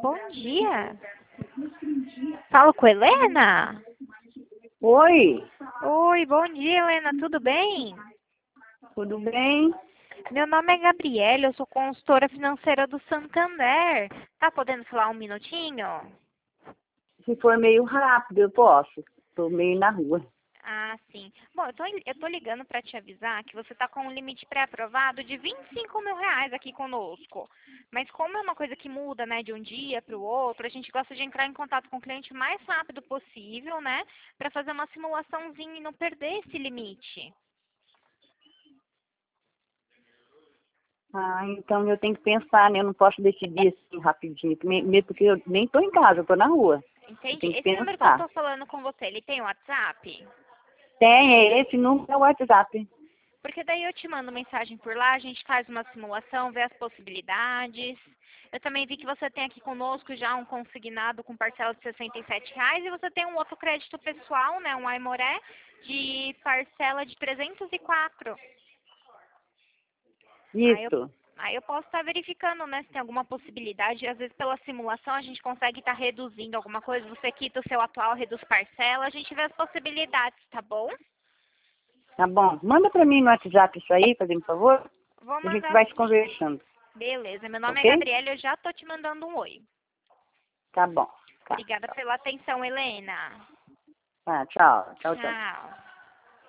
Bom dia. Falo com Helena? Oi, Oi, bom dia, Helena. Tudo bem? tudo bem? Meu nome é Gabriela, eu sou consultora financeira do Santander. Tá podendo falar um minutinho? Se for meio rápido, eu posso. Estou meio na rua. Ah, sim. Bom, eu tô ligando para te avisar que você tá com um limite pré-aprovado de R$ 25.000 aqui conosco. Mas como é uma coisa que muda, né, de um dia para o outro, a gente gosta de entrar em contato com o cliente o mais rápido possível, né, para fazer uma simulaçãozinha e não perder esse limite. Ah, então eu tenho que pensar, né? Eu não posso decidir assim rapidinho, mesmo porque eu nem estou em casa, eu estou na rua. Eu Entende? tenho que Esse número que eu pensar. tô falando com você, ele tem WhatsApp? Tem, é esse número é o WhatsApp. Porque daí eu te mando mensagem por lá, a gente faz uma simulação, vê as possibilidades. Eu também vi que você tem aqui conosco já um consignado com parcela de R$ 67 e você tem um outro crédito pessoal, né, um Aimoré, de parcela de 304. Aí eu, Isso. aí eu posso estar verificando, né, se tem alguma possibilidade. Às vezes pela simulação a gente consegue estar reduzindo alguma coisa. Você quita o seu atual, reduz parcela, a gente vê as possibilidades, tá bom? Tá bom. Manda para mim no WhatsApp isso aí, fazendo favor. Vou A gente mandar vai se sim. conversando, Beleza, meu nome é ok? Gabriela, eu já tô te mandando um oi. Tá bom. Tá, Obrigada tchau. pela atenção, Helena. Tá, tchau. Tchau, tchau. Tchau.